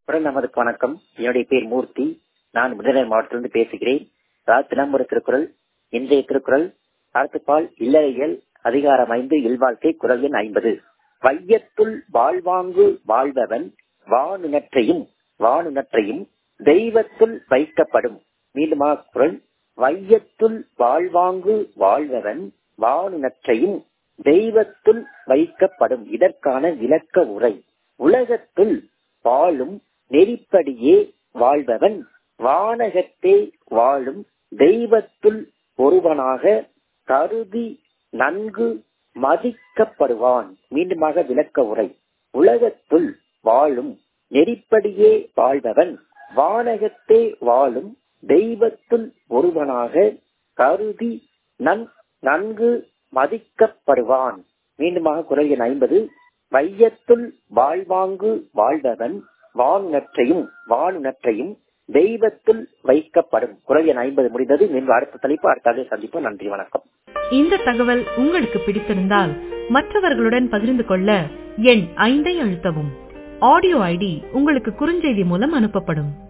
நமதுக்கு வணக்கம். என்னுடைய பேர் மூர்த்தி. நான் விருதுநகர் மாவட்டத்திலிருந்து பேசுகிறேன். தினம்பர திருக்குறள். இன்றைய திருக்குறள் அறத்துப்பால் இல்லறையியல் அதிகாரம் 5 இல்வாழ்க்கை குறள் எண் 50. வையத்துள் வாழ்வாங்கு வாழ்பவன் வானுணற்றையும் தெய்வத்துள் வைக்கப்படும். மீண்டுமாக குறள். வையத்துள் வாழ்வாங்கு வாழ்பவன் வானுணற்றையும் தெய்வத்துள் வைக்கப்படும். இதற்கான விளக்க உரை. உலகத்துள் வாழும் நெறிப்படியே வாழ்பவன் வானகத்தே வாழும் தெய்வத்துள் ஒருவனாக கருதி நன்கு மதிக்கப்படுவான். மீண்டுமாக விளக்க உரை. உலகத்துள் வாழும் நெறிப்படியே வாழ்பவன் வானகத்தே வாழும் தெய்வத்துள் ஒருவனாக கருதி நன்கு மதிக்கப்படுவான். மீண்டுமாக குறள் எண் 50. வையத்துள் வாழ்வாங்கு வாழ்பவன் வானுணற்றையும் தெய்வத்துள் வைக்கப்படும். குறள் எண் 50 முடிந்தது. மீண்டும் அடுத்த தலைப்பு அடுத்த சந்திப்போம். நன்றி, வணக்கம். இந்த தகவல் உங்களுக்கு பிடித்திருந்தால் மற்றவர்களுடன் பகிர்ந்து கொள்ள எண் 5 அழுத்தவும். ஆடியோ ஐடி உங்களுக்கு குறுஞ்செய்தி மூலம் அனுப்பப்படும்.